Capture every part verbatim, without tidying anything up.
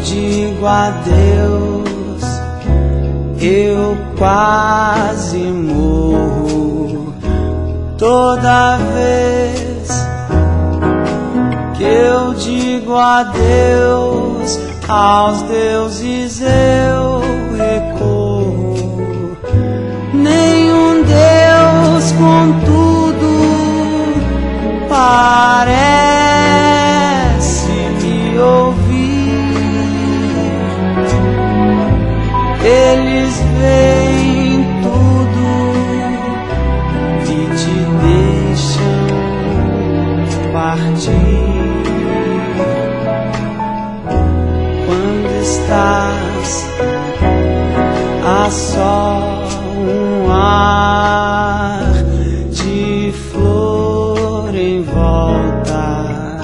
digo adeus, eu quase morro. Toda vez que eu digo adeus aos deuses eu recorro. Nenhum Deus, contudo, parece me ouvir. Eles veem tudo e te deixam partir. Quando estás a só um ar de flor em volta,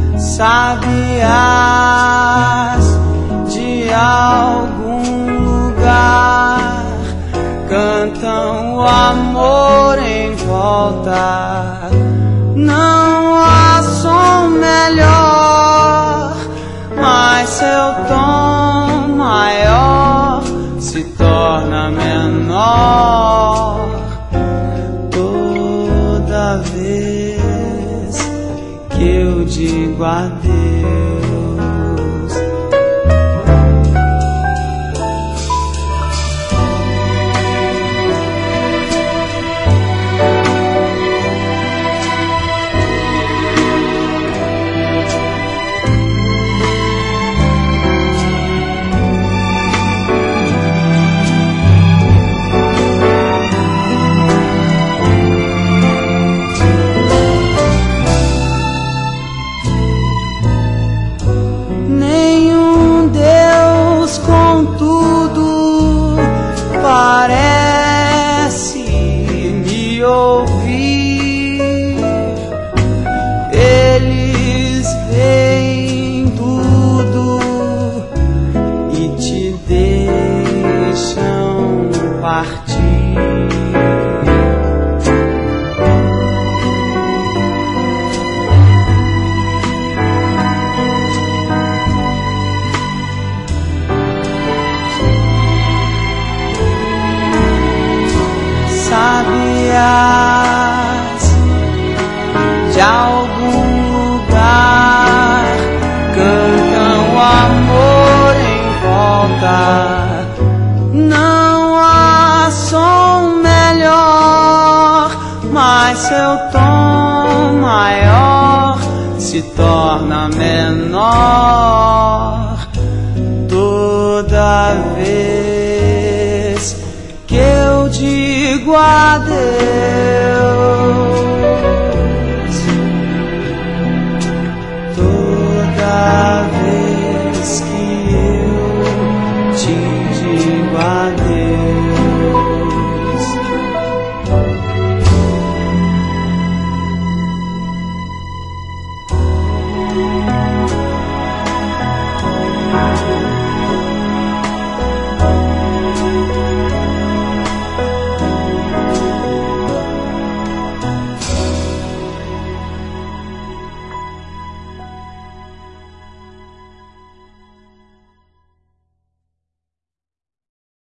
sabiás de algum lugar cantam o amor em volta. Não há som melhor, mas seu tom maior se torna menor toda vez que eu digo adeus. Parece me ouvir. Eles veem tudo e te deixam partir. Sabiás de algum lugar cantam o amor em volta. Não há som melhor, mas seu tom maior se torna menor toda vez que eu digo adeus.